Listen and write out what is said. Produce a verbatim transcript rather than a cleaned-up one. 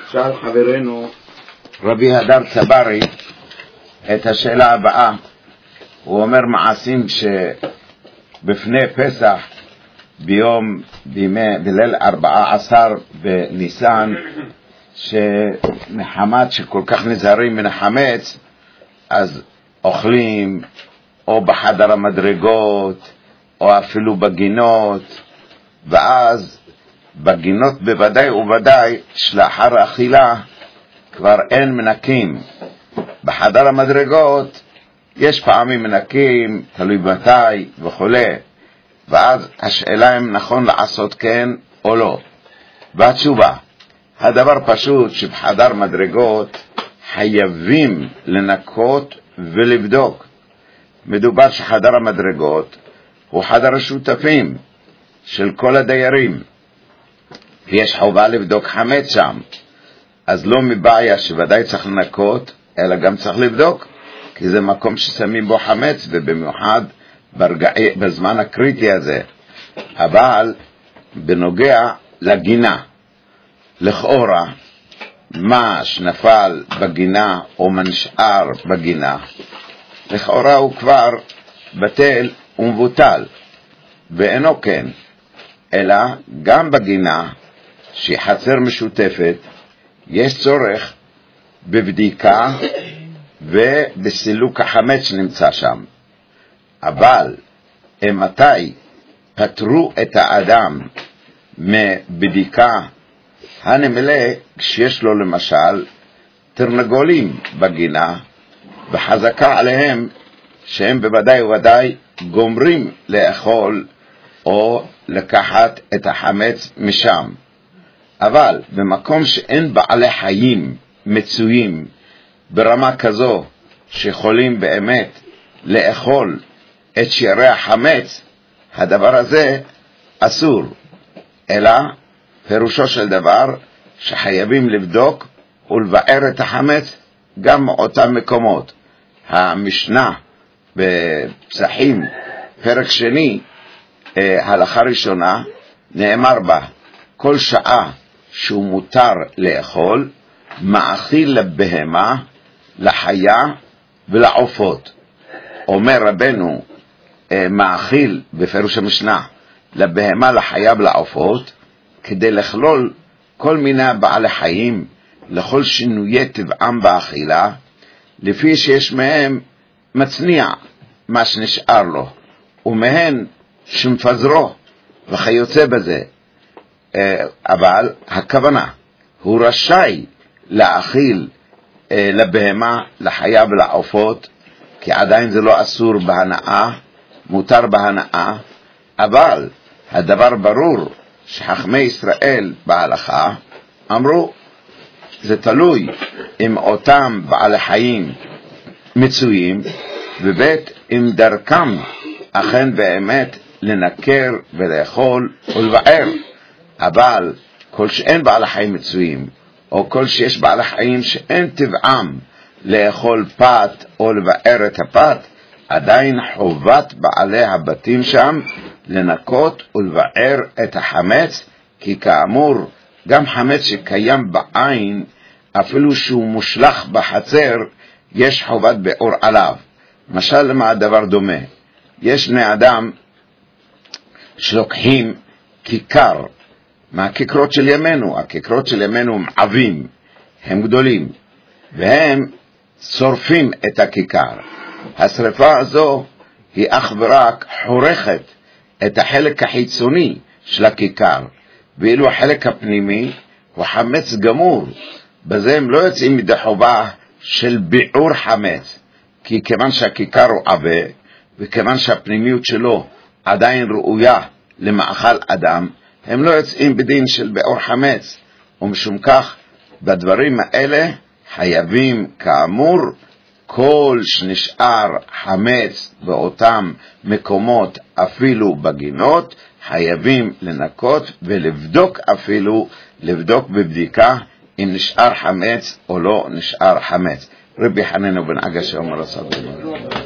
שאל חברנו רבי הדר צברי את השאלה הבאה. הוא אומר מעשים שבפני פסח ביום בימי בליל ארבעה עשר בניסן, שמחמת שכל כך נזהרים מן החמץ אז אוכלים או בחדר המדרגות או אפילו בגינות, ואז בגינות בוודאי ובוודאי שלאחר האכילה כבר אין מנקים. בחדר המדרגות יש פעמים מנקים, תלוי מתי וכו', ואז השאלה אם נכון לעשות כן או לא. והתשובה, הדבר פשוט שבחדר מדרגות חייבים לנקות ולבדוק. מדובר שחדר המדרגות הוא חדר השותפים של כל הדיירים, יש חובה לבדוק חמץ שם, אז לא מבעיה שוודאי צריך לנקות, אלא גם צריך לבדוק, כי זה מקום ששמים בו חמץ, ובמיוחד ברגעי, בזמן הקריטי הזה. אבל בנוגע לגינה, לכאורה מה שנפל בגינה או מנשאר בגינה, לכאורה הוא כבר בטל ומבוטל, ואינו כן, אלא גם בגינה שהיא חצר משותפת יש צורך בבדיקה ובסילוק החמץ שנמצא שם. אבל מתי פטרו את האדם מבדיקה? הנמלא כשיש לו למשל תרנגולים בגינה וחזקה עליהם שהם בוודאי ובוודאי גומרים לאכול או לקחת את החמץ משם. אבל במקום שאין בעלי חיים מצויים ברמה כזו שיכולים באמת לאכול את שירי החמץ, הדבר הזה אסור, אלא פירושו של דבר שחייבים לבדוק ולבער את החמץ גם מאותם מקומות. המשנה בפסחים פרק שני הלכה ראשונה נאמר בה כל שעה שהוא מותר לאכול מאכיל לבהמה, לחיה ולעופות. אומר רבנו מאכיל בפירוש המשנה לבהמה, לחיה ולעופות, כדי לכלול כל מיני בעלי חיים לכל שינויי טבעם באכילה, לפי שיש מהם מצניע מה שנשאר לו ומהן שמפזרו וכיוצא בזה. אבל הכוונה הוא רשאי להאכיל לבהמה, לחיה ולעופות, כי עדיין זה לא אסור בהנאה, מותר בהנאה. אבל הדבר ברור שחכמי ישראל בהלכה אמרו זה תלוי אם אותם בעלי חיים מצויים, ובית אם דרכם אכן באמת לנקר ולאכול ולבער. אבל כל שאין בעלי חיים מצויים, או כל שיש בעלי חיים שאין טבעם לאכול פת או לבער את הפת, עדיין חובת בעלי הבתים שם לנקות ולבער את החמץ, כי כאמור גם חמץ שקיים בעין אפילו שהוא מושלך בחצר יש חובת בעור עליו. משל למה הדבר דומה? יש בני אדם שלוקחים כיכר מהכיכרות של ימינו, הכיכרות של ימינו הם עבים, הם גדולים, והם שורפים את הכיכר. השריפה הזו היא אך ורק חורכת את החלק החיצוני של הכיכר, ואילו החלק הפנימי הוא חמץ גמור. בזה הם לא יוצאים מדי חובה של ביעור חמץ, כי כיוון שהכיכר הוא עבה, וכיוון שהפנימיות שלו עדיין ראויה למאכל אדם, הם לא יוצאים בדין של ביעור חמץ. ומשום כך בדברים האלה חייבים כאמור כל שנשאר חמץ באותם מקומות אפילו בגינות חייבים לנקות ולבדוק, אפילו לבדוק בבדיקה אם נשאר חמץ או לא נשאר חמץ. רבי חננו בן עגש אומר הסבא